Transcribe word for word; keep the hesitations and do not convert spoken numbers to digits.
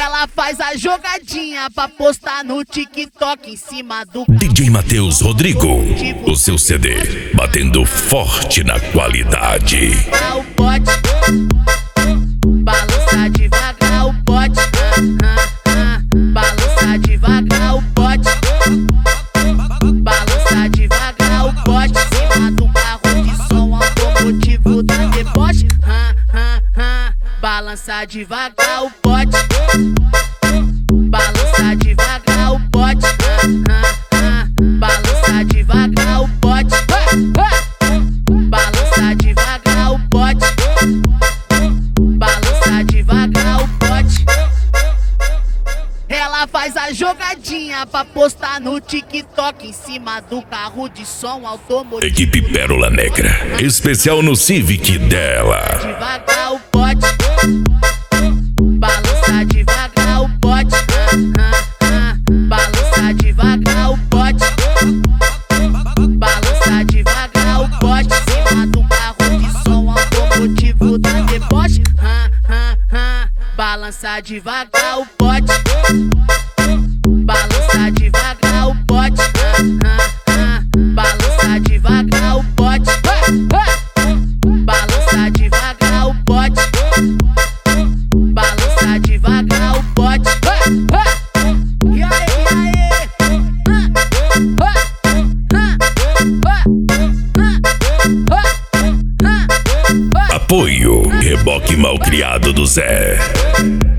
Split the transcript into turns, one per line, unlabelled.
Ela faz a jogadinha pra postar no TikTok em cima do
D J Matheus Rodrigo, o seu C D batendo forte na qualidade.
O pote balança devagar, o pote ah, ah, balança devagar, o pote balança devagar, o pote em cima do carro de som automotivo da deboche. ah, ah, ah, balança devagar, o pote balança devagar, o pote ah, ah, balança devagar, o pote balança devagar, o pote balança devagar, o pote. Ela faz a jogadinha pra postar no TikTok em cima do carro de som automotivo.
Equipe Pérola Negra, especial no Civic dela.
Devagar o pote, balança devagar o pote, ah, ah, balança devagar o pote, balança devagar o pote em cima do carro de som automotivo da deboche. ah, ah, ah, balança devagar o pote, balança devagar o pote, ah, ah, balança devagar o pote, balança devagar o pote, balança devagar o pote. E aí, e aí?
Apoio Reboque Malcriado do Zé.